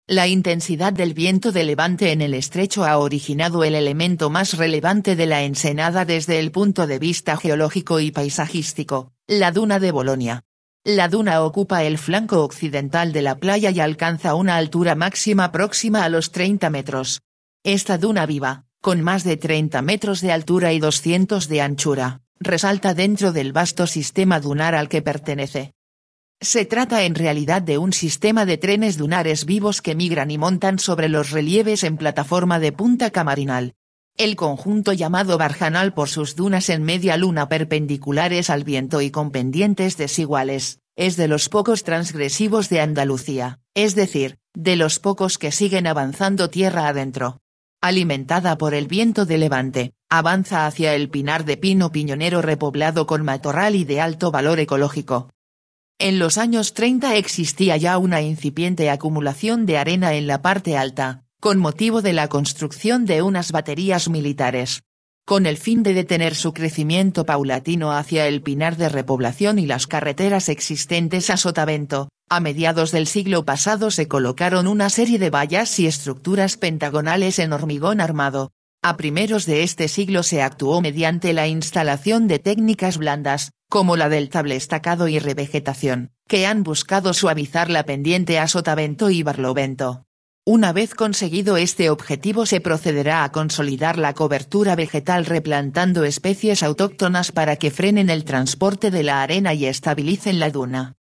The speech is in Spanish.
La intensidad del viento de levante en el estrecho ha originado el elemento más relevante de la ensenada desde el punto de vista geológico y paisajístico, la duna de Bolonia. La duna ocupa el flanco occidental de la playa y alcanza una altura máxima próxima a los 30 metros. Esta duna viva, con más de 30 metros de altura y 200 de anchura, resalta dentro del vasto sistema dunar al que pertenece. Se trata en realidad de un sistema de trenes dunares vivos que migran y montan sobre los relieves en plataforma de punta camarinal. El conjunto llamado Barjanal por sus dunas en media luna perpendiculares al viento y con pendientes desiguales, es de los pocos transgresivos de Andalucía, es decir, de los pocos que siguen avanzando tierra adentro. Alimentada por el viento de levante, avanza hacia el pinar de pino piñonero repoblado con matorral y de alto valor ecológico. En los años 30 existía ya una incipiente acumulación de arena en la parte alta, con motivo de la construcción de unas baterías militares. Con el fin de detener su crecimiento paulatino hacia el pinar de repoblación y las carreteras existentes a Sotavento, a mediados del siglo pasado se colocaron una serie de vallas y estructuras pentagonales en hormigón armado. A primeros de este siglo se actuó mediante la instalación de técnicas blandas, como la del tablestacado y revegetación, que han buscado suavizar la pendiente a Sotavento y Barlovento. Una vez conseguido este objetivo se procederá a consolidar la cobertura vegetal replantando especies autóctonas para que frenen el transporte de la arena y estabilicen la duna.